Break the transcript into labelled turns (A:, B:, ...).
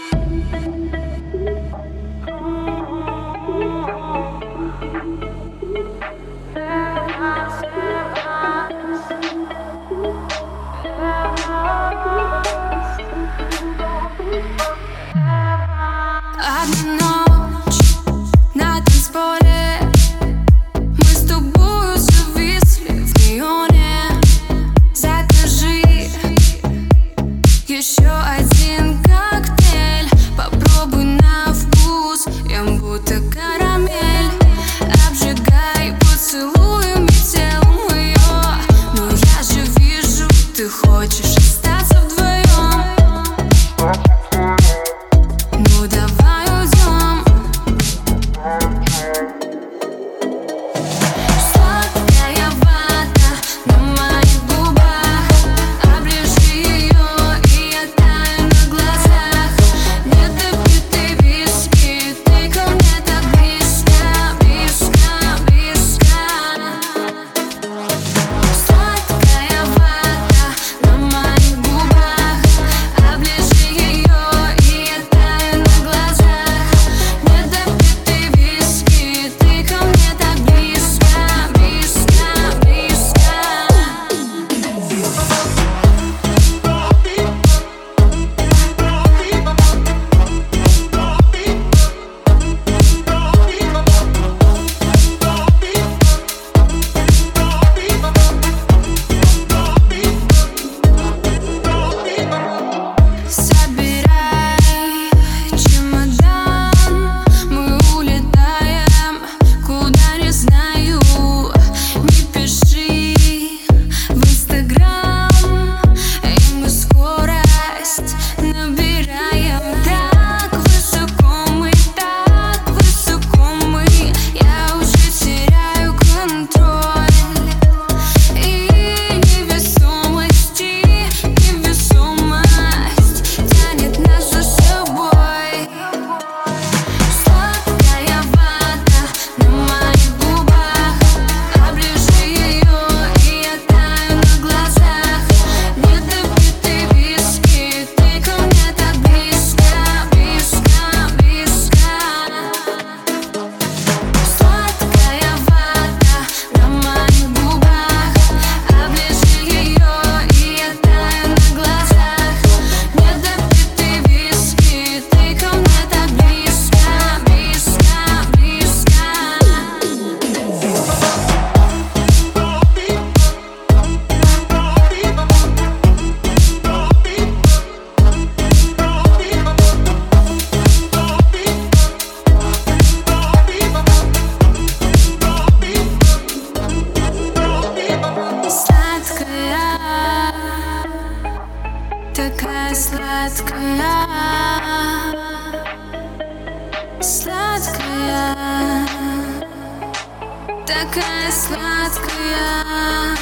A: Одна ночь на танцполе, мы с тобою зависли в неоне. Закажи еще один коктейль, попробуй на вкус, я будто карамель. Обжигай поцелуями тело мое, но я же вижу, ты хочешь остаться вдвоем. Ну давай уйдем. Сладкая вата на моих губах, оближи ее, и я таю на глазах. Нет, ты виски, ты ко мне так близко, близко, близко. Сладкая вата на моих губах, оближи ее, и я таю на глазах. Нет, ты виски, ты ко мне так близко, близко, близко. Собирай чемодан, мы улетаем, куда не знаю. Не пиши в Инстаграм, и мы скорость набираем. Так высоко мы, я уже теряю контроль. И невесомость тянет нас за собой. Сладкая вата на моих губах, оближи ее, и я таю на глазах. Нет, ты виски, ты ко мне так близко, близко, близко. Сладкая вата на моих губах, оближи ее, и я таю на глазах. Нет, ты виски, ты ко мне так близко, близко, близко. Сладкая, такая сладкая, сладкая, такая сладкая.